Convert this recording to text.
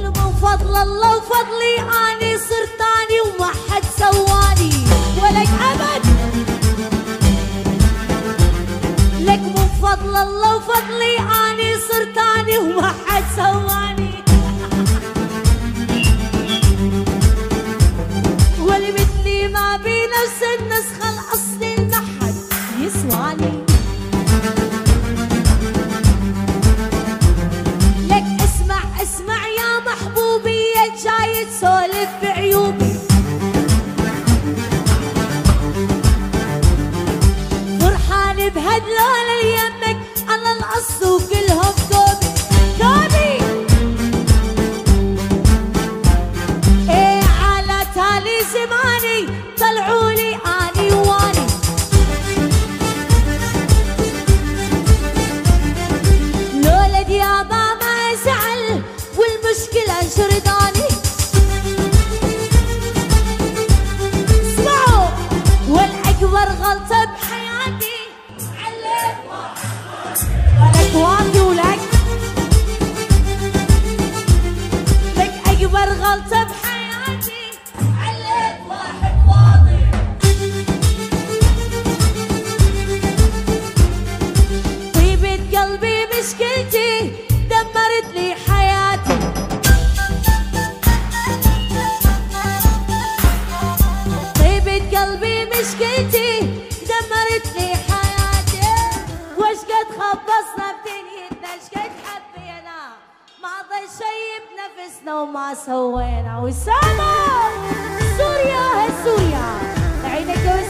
والمن فضل الله وفضلي اني صرت اني وما حد سواني ولك ابد. لك من فضل الله وفضلي اني صرت اني وما حد سواني. واللي مثلي ما بي نفس النسخه الاصلي ما حد يسواني. اسمع يا محبوبي جاي تسولف بعيوبي. فرحان بهدلول اليمك على القص وكلهم كوبي كوبي. ايه على تالي زماني طلعولي اني واني. لولد يا بابا زعل والمشكلة انشرداني. اسمعوا والأكبر غلطة بحياتي عليك ولك واطي ولك. لك أكبر غلطة بحياتي عليك واحد واطي. طيبة قلبي مشكلتي دمرت لي حياتي. طيبة قلبي مشكلتي دمرت لي حياتي. وش قد خبصنا بدنيتنا شقد حبينا ما ضل شي بنفسنا وما سوينا. وسامة سوريا سوريا عينك